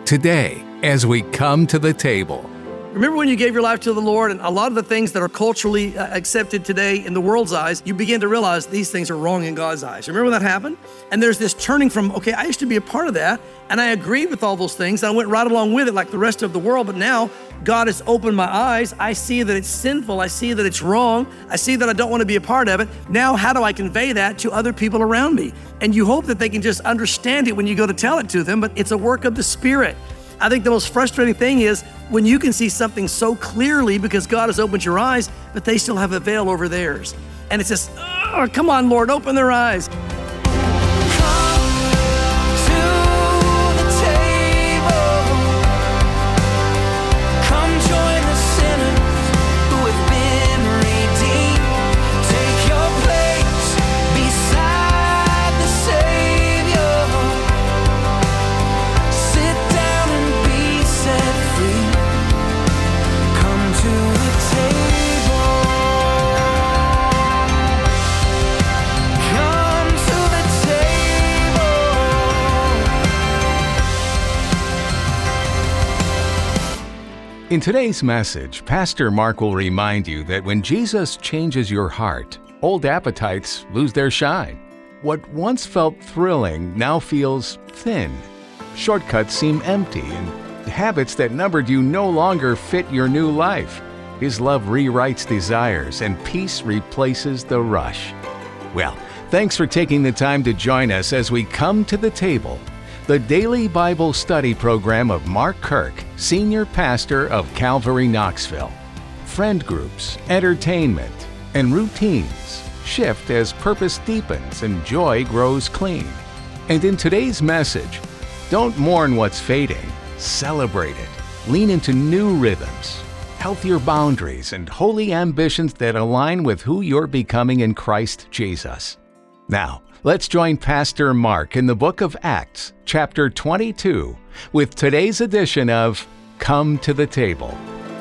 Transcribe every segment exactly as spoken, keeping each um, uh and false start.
today as we come to the table. Remember when you gave your life to the Lord, and a lot of the things that are culturally uh, accepted today in the world's eyes, you begin to realize these things are wrong in God's eyes. Remember when that happened? And there's this turning from, okay, I used to be a part of that, and I agreed with all those things. I went right along with it like the rest of the world, but now God has opened my eyes. I see that it's sinful. I see that it's wrong. I see that I don't want to be a part of it. Now, how do I convey that to other people around me? And you hope that they can just understand it when you go to tell it to them, but it's a work of the Spirit. I think the most frustrating thing is when you can see something so clearly because God has opened your eyes, but they still have a veil over theirs. And it's just, oh, come on, Lord, open their eyes. In today's message, Pastor Mark will remind you that when Jesus changes your heart, old appetites lose their shine. What once felt thrilling now feels thin. Shortcuts seem empty, and habits that numbered you no longer fit your new life. His love rewrites desires, and peace replaces the rush. Well, thanks for taking the time to join us as we come to the table. The daily Bible study program of Mark Kirk, Senior Pastor of Calvary Knoxville. Friend groups, entertainment, and routines shift as purpose deepens and joy grows clean. And in today's message, don't mourn what's fading, celebrate it. Lean into new rhythms, healthier boundaries, and holy ambitions that align with who you're becoming in Christ Jesus. Now, let's join Pastor Mark in the book of Acts, chapter twenty-two, with today's edition of Come to the Table.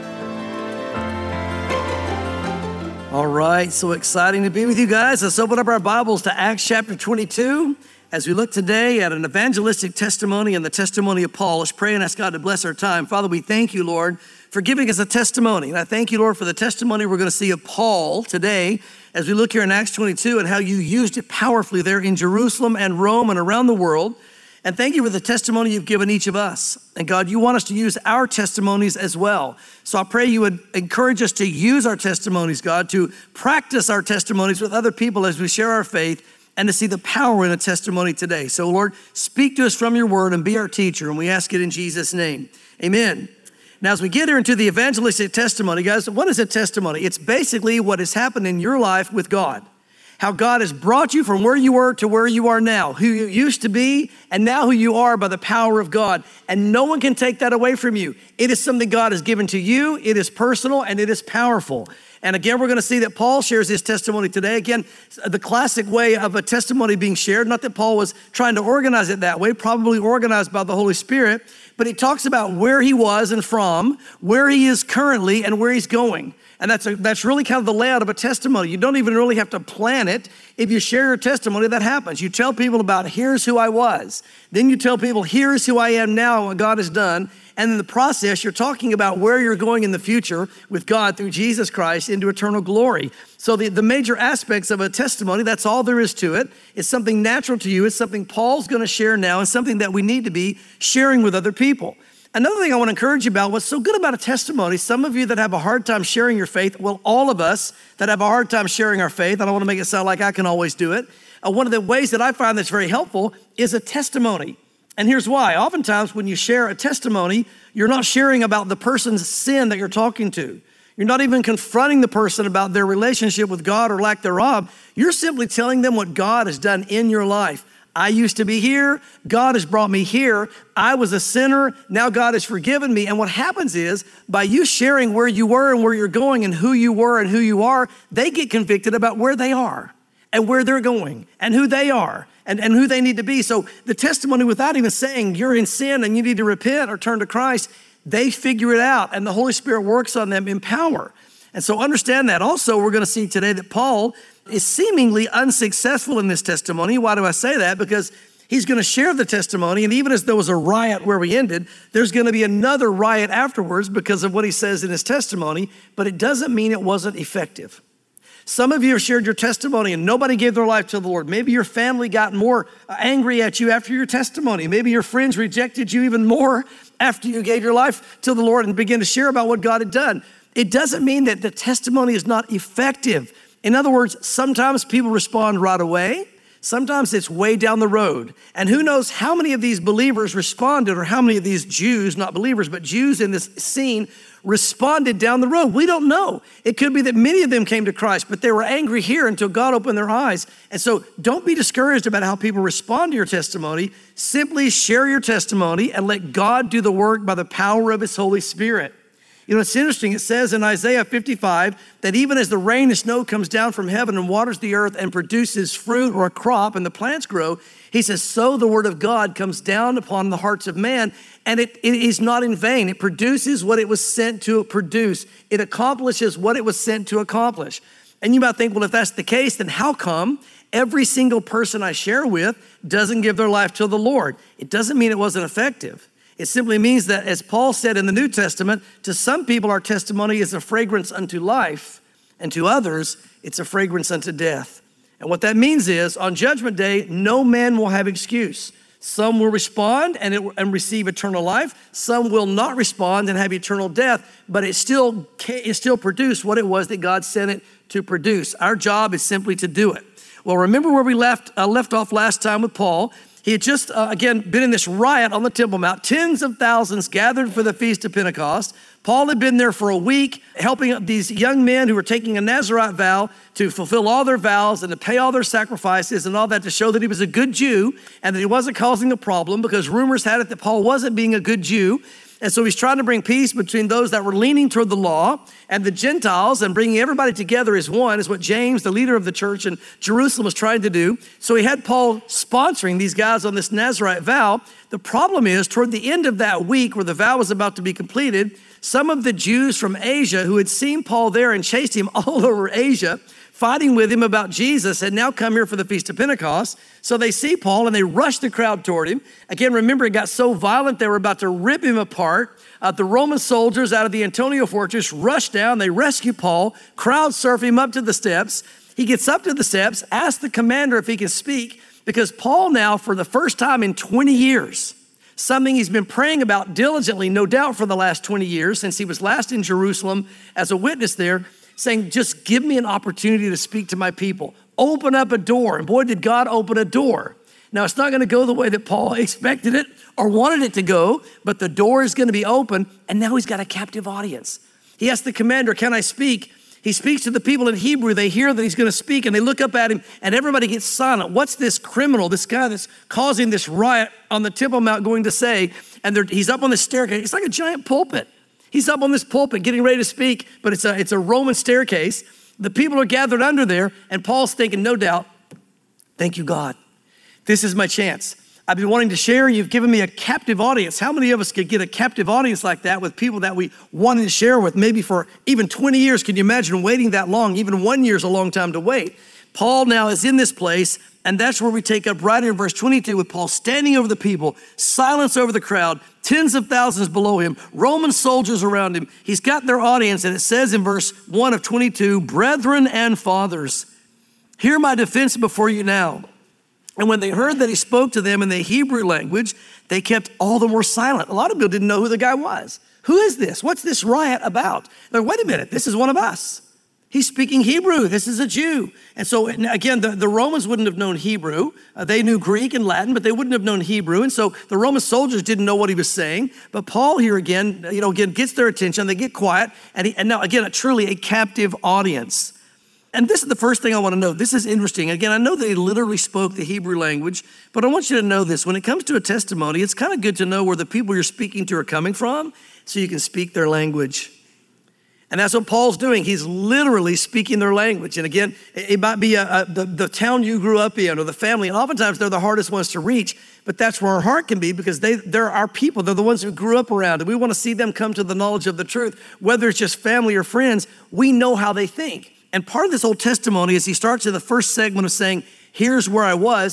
All right, so exciting to be with you guys. Let's open up our Bibles to Acts chapter twenty-two. As we look today at an evangelistic testimony and the testimony of Paul, let's pray and ask God to bless our time. Father, we thank you, Lord, for giving us a testimony. And I thank you, Lord, for the testimony we're going to see of Paul today as we look here in Acts twenty-two and how you used it powerfully there in Jerusalem and Rome and around the world. And thank you for the testimony you've given each of us. And God, you want us to use our testimonies as well. So I pray you would encourage us to use our testimonies, God, to practice our testimonies with other people as we share our faith and to see the power in a testimony today. So Lord, speak to us from your word and be our teacher. And we ask it in Jesus' name. Amen. Now, as we get here into the evangelistic testimony, guys, what is a testimony? It's basically what has happened in your life with God. How God has brought you from where you were to where you are now, who you used to be, and now who you are by the power of God. And no one can take that away from you. It is something God has given to you. It is personal and it is powerful. And again, we're going to see that Paul shares his testimony today. Again, the classic way of a testimony being shared, not that Paul was trying to organize it that way, probably organized by the Holy Spirit, but he talks about where he was and from, where he is currently, and where he's going. And that's a, that's really kind of the layout of a testimony. You don't even really have to plan it. If you share your testimony, that happens. You tell people about, here's who I was. Then you tell people, here's who I am now, what God has done. And in the process, you're talking about where you're going in the future with God through Jesus Christ into eternal glory. So the, the major aspects of a testimony, that's all there is to it. It's something natural to you. It's something Paul's going to share now and something that we need to be sharing with other people. Another thing I want to encourage you about, what's so good about a testimony, some of you that have a hard time sharing your faith, well, all of us that have a hard time sharing our faith, I don't want to make it sound like I can always do it. Uh, one of the ways that I find that's very helpful is a testimony. And here's why. Oftentimes when you share a testimony, you're not sharing about the person's sin that you're talking to. You're not even confronting the person about their relationship with God or lack thereof. You're simply telling them what God has done in your life. I used to be here. God has brought me here. I was a sinner. Now God has forgiven me. And what happens is by you sharing where you were and where you're going and who you were and who you are, they get convicted about where they are and where they're going and who they are and, and who they need to be. So the testimony, without even saying you're in sin and you need to repent or turn to Christ, they figure it out and the Holy Spirit works on them in power. And so understand that. Also, we're going to see today that Paul is seemingly unsuccessful in this testimony. Why do I say that? Because He's going to share the testimony, and even as there was a riot where we ended, there's going to be another riot afterwards because of what he says in his testimony, but it doesn't mean it wasn't effective. Some of you have shared your testimony and nobody gave their life to the Lord. Maybe your family got more angry at you after your testimony. Maybe your friends rejected you even more after you gave your life to the Lord and began to share about what God had done. It doesn't mean that the testimony is not effective. In other words, sometimes people respond right away. Sometimes it's way down the road. And who knows how many of these believers responded, or how many of these Jews, not believers, but Jews in this scene responded down the road. We don't know. It could be that many of them came to Christ, but they were angry here until God opened their eyes. And so don't be discouraged about how people respond to your testimony. Simply share your testimony and let God do the work by the power of his Holy Spirit. You know, it's interesting. It says in Isaiah fifty-five that even as the rain and snow comes down from heaven and waters the earth and produces fruit or a crop and the plants grow, he says, so the word of God comes down upon the hearts of man, and it, it is not in vain. It produces what it was sent to produce. It accomplishes what it was sent to accomplish. And you might think, well, if that's the case, then how come every single person I share with doesn't give their life to the Lord? It doesn't mean it wasn't effective. It simply means that, as Paul said in the New Testament, to some people our testimony is a fragrance unto life, and to others it's a fragrance unto death. And what that means is, on Judgment Day, no man will have excuse. Some will respond and, it, and receive eternal life. Some will not respond and have eternal death, but it still, it still produced what it was that God sent it to produce. Our job is simply to do it. Well, remember where we left, uh, left off last time with Paul. He had just, uh, again, been in this riot on the Temple Mount. Tens of thousands gathered for the Feast of Pentecost. Paul had been there for a week, helping these young men who were taking a Nazirite vow to fulfill all their vows and to pay all their sacrifices and all that, to show that he was a good Jew and that he wasn't causing a problem, because rumors had it that Paul wasn't being a good Jew. And so he's trying to bring peace between those that were leaning toward the law and the Gentiles, and bringing everybody together as one is what James, the leader of the church in Jerusalem, was trying to do. So he had Paul sponsoring these guys on this Nazirite vow. The problem is, toward the end of that week where the vow was about to be completed, some of the Jews from Asia who had seen Paul there and chased him all over Asia, fighting with him about Jesus, had now come here for the Feast of Pentecost. So they see Paul and they rush the crowd toward him. Again, remember, it got so violent they were about to rip him apart. Uh, the Roman soldiers out of the Antonia fortress rush down. They rescue Paul, crowd surf him up to the steps. He gets up to the steps, asks the commander if he can speak, because Paul now, for the first time in twenty years, something he's been praying about diligently, no doubt for the last twenty years, since he was last in Jerusalem as a witness there, saying, just give me an opportunity to speak to my people. Open up a door. And boy, did God open a door. Now, it's not going to go the way that Paul expected it or wanted it to go, but the door is going to be open, and now he's got a captive audience. He asked the commander, can I speak? He speaks to the people in Hebrew. They hear that he's going to speak, and they look up at him, and everybody gets silent. What's this criminal, this guy that's causing this riot on the Temple Mount going to say? And he's up on the staircase. It's like a giant pulpit. He's up on this pulpit getting ready to speak, but it's a, it's a Roman staircase. The people are gathered under there, and Paul's thinking, no doubt, thank you, God. This is my chance. I've been wanting to share. You've given me a captive audience. How many of us could get a captive audience like that with people that we wanted to share with, maybe for even twenty years? Can you imagine waiting that long? Even one year is a long time to wait. Paul now is in this place, and that's where we take up right in verse twenty-two with Paul standing over the people, silence over the crowd, tens of thousands below him, Roman soldiers around him. He's got their audience, and it says in verse one of twenty-two, brethren and fathers, hear my defense before you now. And when they heard that he spoke to them in the Hebrew language, they kept all the more silent. A lot of people didn't know who the guy was. Who is this? What's this riot about? They're like, wait a minute, this is one of us. He's speaking Hebrew. This is a Jew. And so, again, the, the Romans wouldn't have known Hebrew. Uh, they knew Greek and Latin, but they wouldn't have known Hebrew. And so the Roman soldiers didn't know what he was saying. But Paul here again, you know, again, gets their attention. They get quiet. And, he, and now, again, a truly a captive audience. And this is the first thing I want to know. This is interesting. Again, I know they literally spoke the Hebrew language, but I want you to know this. When it comes to a testimony, it's kind of good to know where the people you're speaking to are coming from so you can speak their language. And that's what Paul's doing. He's literally speaking their language. And again, it might be a, a, the, the town you grew up in or the family. And oftentimes they're the hardest ones to reach. But that's where our heart can be, because they, they're our people. They're the ones who grew up around. And we want to see them come to the knowledge of the truth. Whether it's just family or friends, we know how they think. And part of this whole testimony is he starts in the first segment of saying, here's where I was.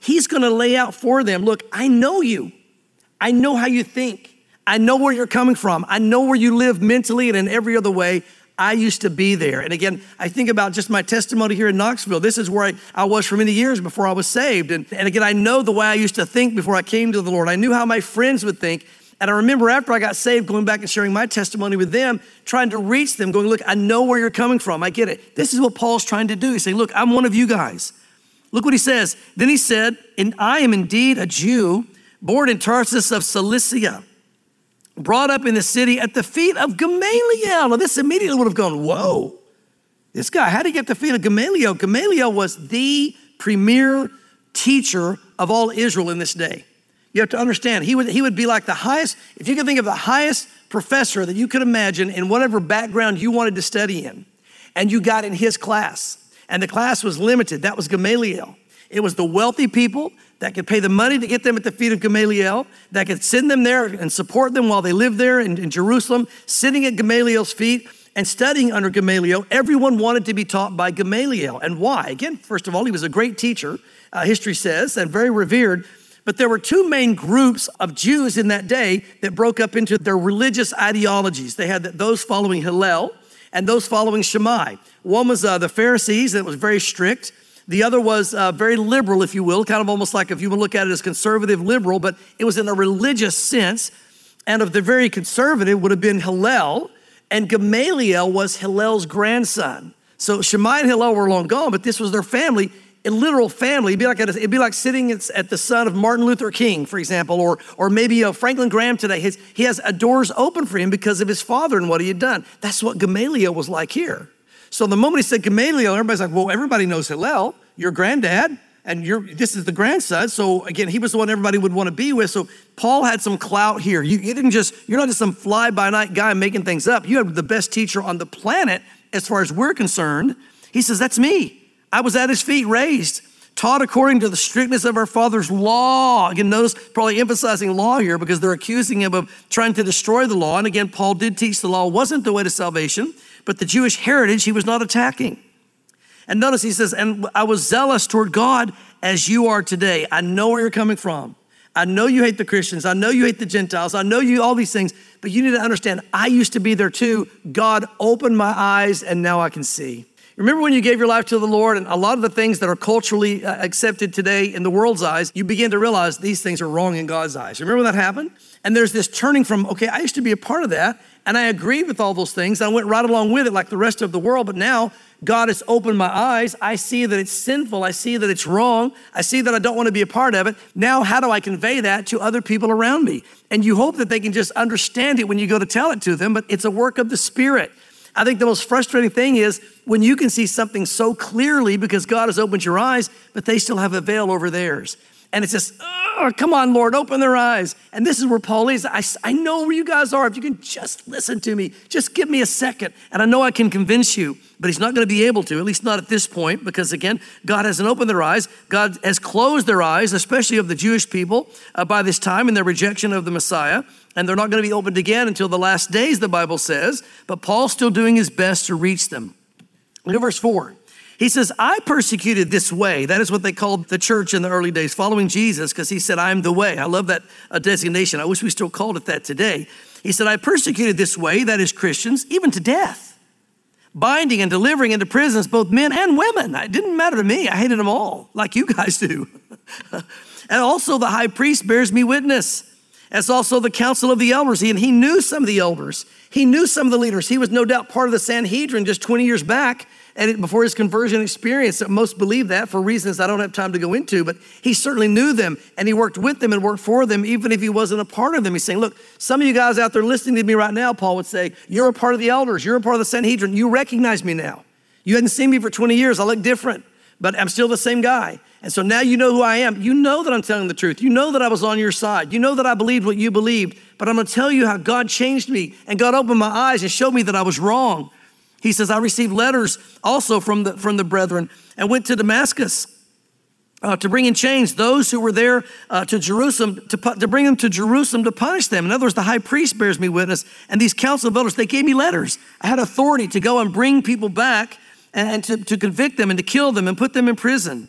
he's gonna lay out for them, look, I know you. I know how you think. I know where you're coming from. I know where you live mentally and in every other way. I used to be there. And again, I think about just my testimony here in Knoxville. This is where I, I was for many years before I was saved. And, and again, I know the way I used to think before I came to the Lord. I knew how my friends would think. And I remember after I got saved, going back and sharing my testimony with them, trying to reach them, going, look, I know where you're coming from. I get it. This is what Paul's trying to do. He's saying, look, I'm one of you guys. Look what he says. Then he said, and I am indeed a Jew, born in Tarsus of Cilicia, brought up in the city at the feet of Gamaliel. Now this immediately would have gone, whoa, this guy, how did he get the feet of Gamaliel? Gamaliel was the premier teacher of all Israel in this day. You have to understand, he would, he would be like the highest, if you could think of the highest professor that you could imagine in whatever background you wanted to study in, and you got in his class, and the class was limited, that was Gamaliel. It was the wealthy people that could pay the money to get them at the feet of Gamaliel, that could send them there and support them while they lived there in, in Jerusalem, sitting at Gamaliel's feet and studying under Gamaliel. Everyone wanted to be taught by Gamaliel. And why? Again, first of all, he was a great teacher, uh, history says, and very revered. But there were two main groups of Jews in that day that broke up into their religious ideologies. They had those following Hillel and those following Shammai. One was uh, the Pharisees, that was very strict. The other was uh, very liberal, if you will, kind of almost like if you would look at it as conservative liberal, but it was in a religious sense. And of the very conservative would have been Hillel, and Gamaliel was Hillel's grandson. So Shammai and Hillel were long gone, but this was their family, a literal family. It'd be like, a, it'd be like sitting at the son of Martin Luther King, for example, or, or maybe uh, Franklin Graham today. His, he has a doors open for him because of his father and what he had done. That's what Gamaliel was like here. So the moment he said Gamaliel, everybody's like, well, everybody knows Hillel, your granddad, and you're, this is the grandson. So again, he was the one everybody would want to be with. So Paul had some clout here. You, you didn't just, you're not just some fly-by-night guy making things up. You have the best teacher on the planet as far as we're concerned. He says, that's me. I was at his feet raised, taught according to the strictness of our father's law. Again, notice probably emphasizing law here because they're accusing him of trying to destroy the law. And again, Paul did teach the law wasn't the way to salvation, but the Jewish heritage he was not attacking. And notice he says, and I was zealous toward God as you are today. I know where you're coming from. I know you hate the Christians. I know you hate the Gentiles. I know you all these things, but you need to understand, I used to be there too. God opened my eyes and now I can see. Remember when you gave your life to the Lord and a lot of the things that are culturally accepted today in the world's eyes, you begin to realize these things are wrong in God's eyes. Remember when that happened? And there's this turning from, okay, I used to be a part of that and I agreed with all those things. I went right along with it like the rest of the world, but now God has opened my eyes. I see that it's sinful. I see that it's wrong. I see that I don't want to be a part of it. Now, how do I convey that to other people around me? And you hope that they can just understand it when you go to tell it to them, but it's a work of the Spirit. I think the most frustrating thing is when you can see something so clearly because God has opened your eyes, but they still have a veil over theirs. And it's just, oh, come on, Lord, open their eyes. And this is where Paul is. I, I know where you guys are. If you can just listen to me, just give me a second. And I know I can convince you, but he's not going to be able to, at least not at this point, because again, God hasn't opened their eyes. God has closed their eyes, especially of the Jewish people uh, by this time in their rejection of the Messiah. And they're not going to be opened again until the last days, the Bible says. But Paul's still doing his best to reach them. Look at verse four. He says, I persecuted this way. That is what they called the church in the early days, following Jesus, because he said, I am the way. I love that uh, designation. I wish we still called it that today. He said, I persecuted this way, that is Christians, even to death, binding and delivering into prisons both men and women. It didn't matter to me. I hated them all, like you guys do. And also the high priest bears me witness, as also the council of the elders. And he knew some of the elders. He knew some of the leaders. He was no doubt part of the Sanhedrin just twenty years back and before his conversion experience. Most believe that for reasons I don't have time to go into, but he certainly knew them and he worked with them and worked for them, even if he wasn't a part of them. He's saying, look, some of you guys out there listening to me right now, Paul would say, you're a part of the elders. You're a part of the Sanhedrin. You recognize me now. You hadn't seen me for twenty years. I look different, but I'm still the same guy. And so now you know who I am. You know that I'm telling the truth. You know that I was on your side. You know that I believed what you believed, but I'm going to tell you how God changed me and God opened my eyes and showed me that I was wrong. He says, I received letters also from the, from the brethren and went to Damascus uh, to bring in chains those who were there uh, to Jerusalem, to, to bring them to Jerusalem to punish them. In other words, the high priest bears me witness, and these council of elders, they gave me letters. I had authority to go and bring people back and, and to, to convict them and to kill them and put them in prison.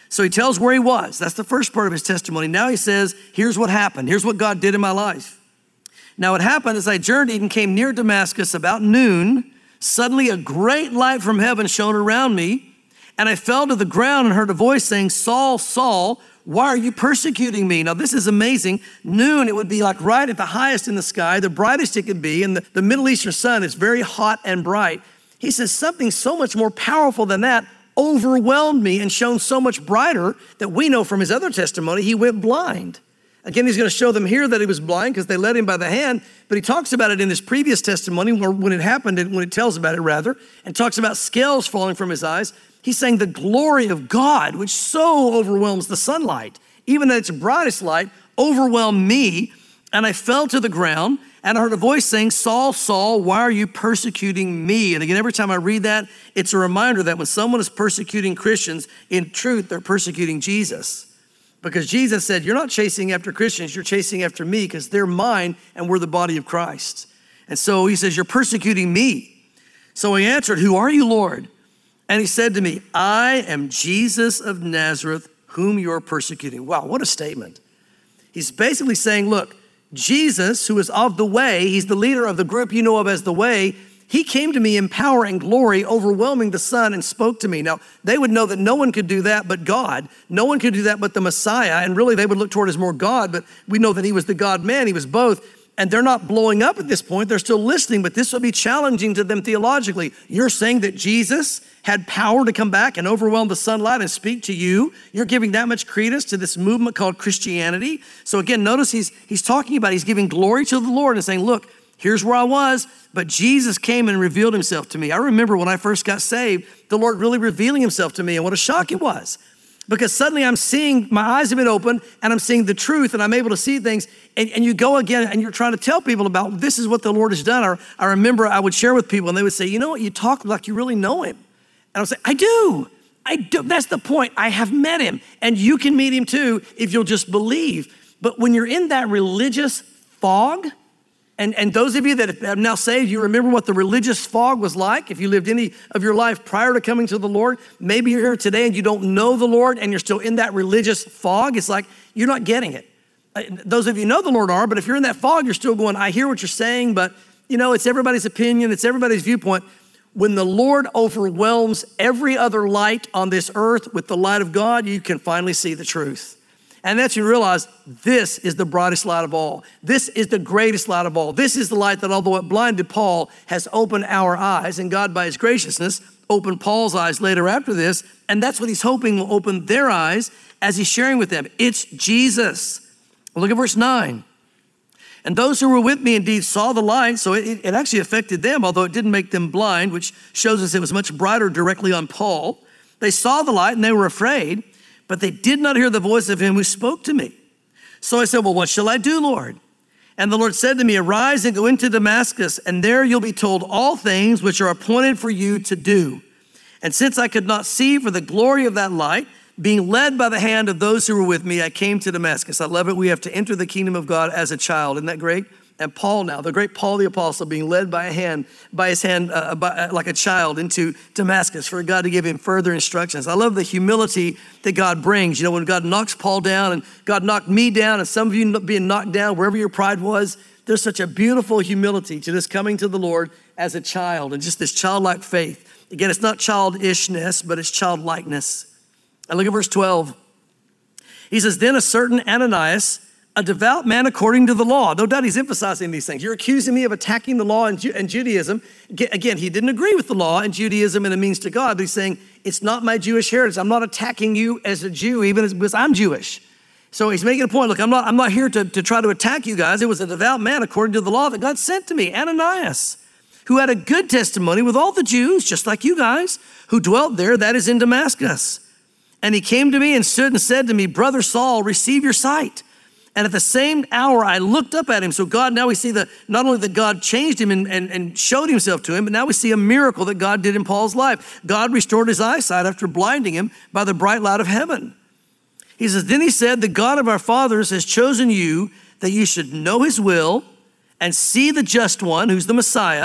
So he tells where he was. That's the first part of his testimony. Now he says, here's what happened. Here's what God did in my life. Now it happened as I journeyed and came near Damascus about noon. Suddenly a great light from heaven shone around me, and I fell to the ground and heard a voice saying, Saul, Saul, why are you persecuting me? Now this is amazing. Noon, it would be like right at the highest in the sky, the brightest it could be, and the, the Middle Eastern sun is very hot and bright. He says something so much more powerful than that overwhelmed me and shone so much brighter that we know from his other testimony, he went blind. Again, he's going to show them here that he was blind because they led him by the hand, but he talks about it in his previous testimony or when it happened, when it tells about it rather, and talks about scales falling from his eyes. He's saying the glory of God, which so overwhelms the sunlight, even at its brightest light, overwhelmed me, and I fell to the ground, and I heard a voice saying, Saul, Saul, why are you persecuting me? And again, every time I read that, it's a reminder that when someone is persecuting Christians, in truth, they're persecuting Jesus. Because Jesus said, you're not chasing after Christians, you're chasing after me because they're mine and we're the body of Christ. And so he says, you're persecuting me. So he answered, who are you, Lord? And he said to me, I am Jesus of Nazareth, whom you're persecuting. Wow, what a statement. He's basically saying, look, Jesus, who is of the way, he's the leader of the group you know of as the way, he came to me in power and glory, overwhelming the sun, and spoke to me. Now, they would know that no one could do that but God. No one could do that but the Messiah. And really, they would look toward as more God, but we know that he was the God-man. He was both. And they're not blowing up at this point. They're still listening, but this will be challenging to them theologically. You're saying that Jesus had power to come back and overwhelm the sunlight and speak to you. You're giving that much credence to this movement called Christianity. So again, notice he's, he's talking about, he's giving glory to the Lord and saying, look, here's where I was, but Jesus came and revealed himself to me. I remember when I first got saved, the Lord really revealing himself to me, and what a shock it was. Because suddenly I'm seeing, my eyes have been opened, and I'm seeing the truth, and I'm able to see things, and, and you go again, and you're trying to tell people about, this is what the Lord has done. Or I remember I would share with people, and they would say, you know what, you talk like you really know him. And I would say, I do, I do, that's the point, I have met him, and you can meet him too if you'll just believe. But when you're in that religious fog, And, and those of you that have now saved, you remember what the religious fog was like. If you lived any of your life prior to coming to the Lord, maybe you're here today and you don't know the Lord and you're still in that religious fog. It's like, you're not getting it. Those of you know the Lord are, but if you're in that fog, you're still going, I hear what you're saying, but you know, it's everybody's opinion, it's everybody's viewpoint. When the Lord overwhelms every other light on this earth with the light of God, you can finally see the truth. And that's when you realize this is the brightest light of all. This is the greatest light of all. This is the light that, although it blinded Paul, has opened our eyes. And God, by his graciousness, opened Paul's eyes later after this. And that's what he's hoping will open their eyes as he's sharing with them. It's Jesus. Well, look at verse nine. And those who were with me indeed saw the light. So it, it actually affected them, although it didn't make them blind, which shows us it was much brighter directly on Paul. They saw the light and they were afraid, but they did not hear the voice of him who spoke to me. So I said, well, what shall I do, Lord? And the Lord said to me, arise and go into Damascus, and there you'll be told all things which are appointed for you to do. And since I could not see for the glory of that light, being led by the hand of those who were with me, I came to Damascus. I love it. We have to enter the kingdom of God as a child. Isn't that great? And Paul now, the great Paul the apostle, being led by a hand, by his hand, uh, by, uh, like a child into Damascus for God to give him further instructions. I love the humility that God brings. You know, when God knocks Paul down and God knocked me down, and some of you being knocked down wherever your pride was, there's such a beautiful humility to just coming to the Lord as a child and just this childlike faith. Again, it's not childishness, but it's childlikeness. And look at verse twelve. He says, then a certain Ananias, a devout man according to the law. No doubt he's emphasizing these things. You're accusing me of attacking the law and, Ju- and Judaism. Again, he didn't agree with the law and Judaism and a means to God, but he's saying, it's not my Jewish heritage. I'm not attacking you as a Jew, even as, because I'm Jewish. So he's making a point. Look, I'm not, I'm not here to, to try to attack you guys. It was a devout man according to the law that God sent to me, Ananias, who had a good testimony with all the Jews, just like you guys, who dwelt there, that is in Damascus. And he came to me and stood and said to me, brother Saul, receive your sight. And at the same hour, I looked up at him. So God, now we see that not only that God changed him and, and, and showed himself to him, but now we see a miracle that God did in Paul's life. God restored his eyesight after blinding him by the bright light of heaven. He says, then he said, the God of our fathers has chosen you that you should know his will and see the just one, who's the Messiah,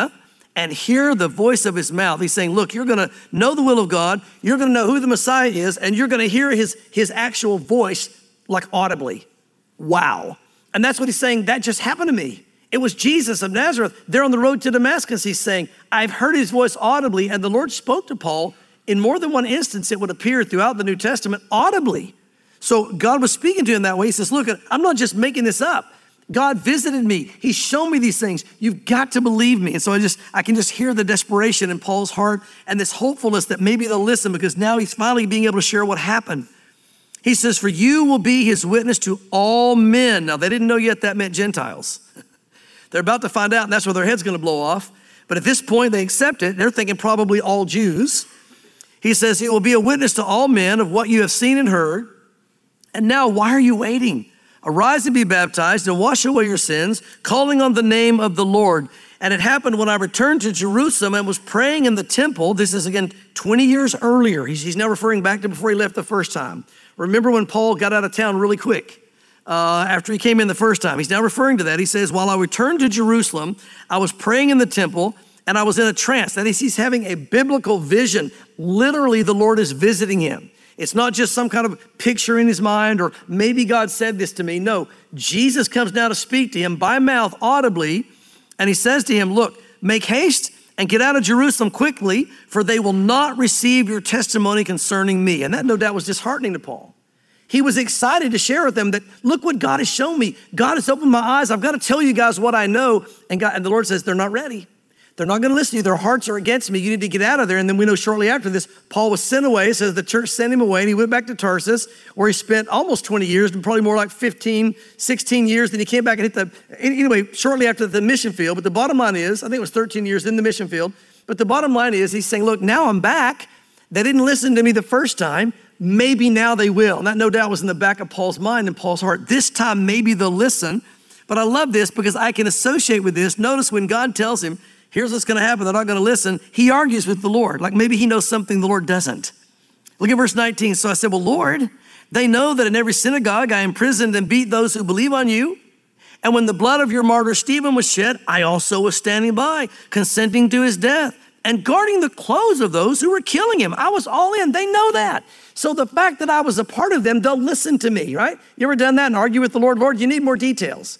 and hear the voice of his mouth. He's saying, look, you're going to know the will of God. You're going to know who the Messiah is, and you're going to hear his, his actual voice like audibly. Wow. And that's what he's saying. That just happened to me. It was Jesus of Nazareth. They're on the road to Damascus. He's saying, I've heard his voice audibly, and the Lord spoke to Paul in more than one instance. It would appear throughout the New Testament audibly. So God was speaking to him that way. He says, look, I'm not just making this up. God visited me. He's shown me these things. You've got to believe me. And so I just, I can just hear the desperation in Paul's heart and this hopefulness that maybe they'll listen, because now he's finally being able to share what happened. He says, for you will be his witness to all men. Now, they didn't know yet that meant Gentiles. They're about to find out, and that's where their head's going to blow off. But at this point, they accept it. They're thinking probably all Jews. He says, it will be a witness to all men of what you have seen and heard. And now, why are you waiting? Arise and be baptized and wash away your sins, calling on the name of the Lord. And it happened when I returned to Jerusalem and was praying in the temple. This is, again, twenty years earlier. He's, he's now referring back to before he left the first time. Remember when Paul got out of town really quick uh, after he came in the first time? He's now referring to that. He says, while I returned to Jerusalem, I was praying in the temple and I was in a trance. That is, he's having a biblical vision. Literally, the Lord is visiting him. It's not just some kind of picture in his mind or maybe God said this to me. No, Jesus comes down to speak to him by mouth audibly. And he says to him, look, make haste and get out of Jerusalem quickly, for they will not receive your testimony concerning me. And that no doubt was disheartening to Paul. He was excited to share with them that, look what God has shown me. God has opened my eyes. I've got to tell you guys what I know. And God, and the Lord says, they're not ready. They're not going to listen to you. Their hearts are against me. You need to get out of there. And then we know shortly after this, Paul was sent away. It says the church sent him away, and he went back to Tarsus, where he spent almost twenty years, and probably more like fifteen, sixteen years. Then he came back and hit the, anyway, shortly after the mission field. But the bottom line is, I think it was thirteen years in the mission field. But the bottom line is, he's saying, look, now I'm back. They didn't listen to me the first time. Maybe now they will. And that no doubt was in the back of Paul's mind and Paul's heart. This time, maybe they'll listen. But I love this because I can associate with this. Notice when God tells him, here's what's going to happen, they're not going to listen, he argues with the Lord. Like maybe he knows something the Lord doesn't. Look at verse nineteen. So I said, well, Lord, they know that in every synagogue I imprisoned and beat those who believe on you. And when the blood of your martyr Stephen was shed, I also was standing by, consenting to his death and guarding the clothes of those who were killing him. I was all in. They know that. So the fact that I was a part of them, they'll listen to me, right? You ever done that and argue with the Lord? Lord, you need more details.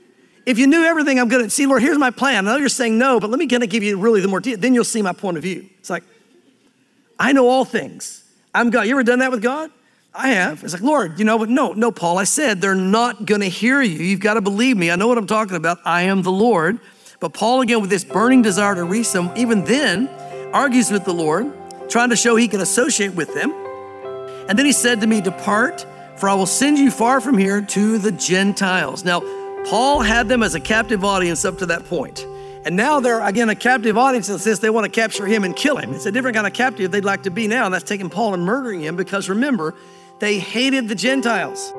If you knew everything, I'm going to see, Lord, here's my plan. I know you're saying no, but let me kind of give you really the more detail. Then you'll see my point of view. It's like, I know all things. I'm God. You ever done that with God? I have. It's like, Lord, you know, but no, no, Paul, I said they're not going to hear you. You've got to believe me. I know what I'm talking about. I am the Lord. But Paul, again, with this burning desire to reach them, even then, argues with the Lord, trying to show he can associate with them. And then he said to me, depart, for I will send you far from here to the Gentiles. Now, Paul had them as a captive audience up to that point. And now they're, again, a captive audience in the sense they want to capture him and kill him. It's a different kind of captive they'd like to be now, and that's taking Paul and murdering him because, remember, they hated the Gentiles.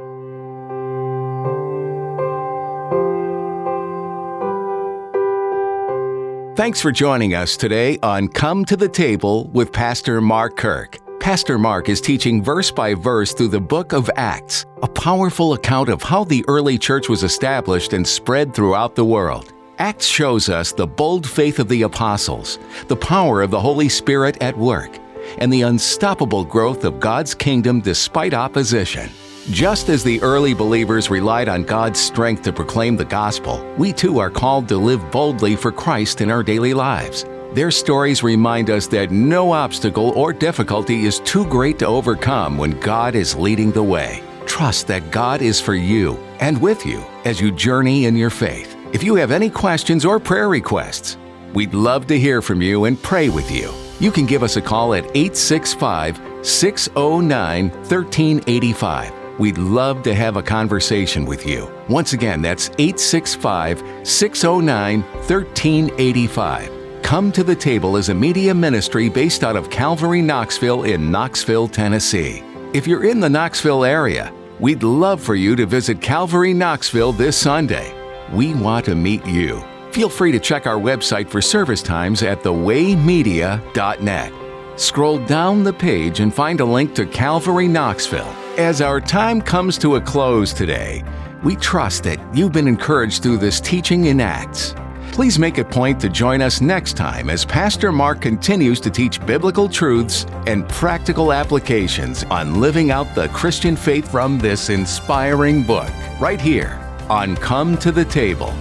Thanks for joining us today on Come to the Table with Pastor Mark Kirk. Pastor Mark is teaching verse by verse through the book of Acts, a powerful account of how the early church was established and spread throughout the world. Acts shows us the bold faith of the apostles, the power of the Holy Spirit at work, and the unstoppable growth of God's kingdom despite opposition. Just as the early believers relied on God's strength to proclaim the gospel, we too are called to live boldly for Christ in our daily lives. Their stories remind us that no obstacle or difficulty is too great to overcome when God is leading the way. Trust that God is for you and with you as you journey in your faith. If you have any questions or prayer requests, we'd love to hear from you and pray with you. You can give us a call at eight six five, six oh nine, one three eight five. We'd love to have a conversation with you. Once again, that's eight six five, six oh nine, one three eight five. Come to the Table is a media ministry based out of Calvary Knoxville in Knoxville, Tennessee. If you're in the Knoxville area, we'd love for you to visit Calvary Knoxville this Sunday. We want to meet you. Feel free to check our website for service times at the way media dot net. Scroll down the page and find a link to Calvary Knoxville. As our time comes to a close today, we trust that you've been encouraged through this teaching in Acts. Please make a point to join us next time as Pastor Mark continues to teach biblical truths and practical applications on living out the Christian faith from this inspiring book, right here on Come to the Table.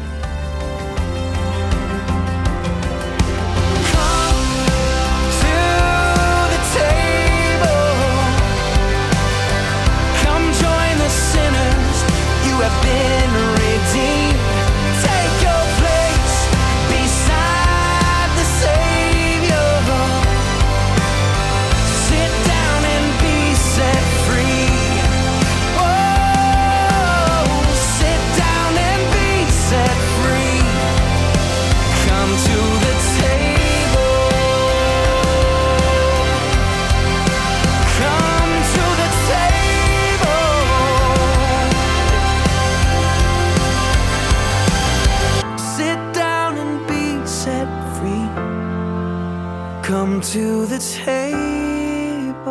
Come to the table.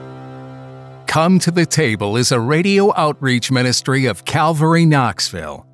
Come to the Table is a radio outreach ministry of Calvary Knoxville.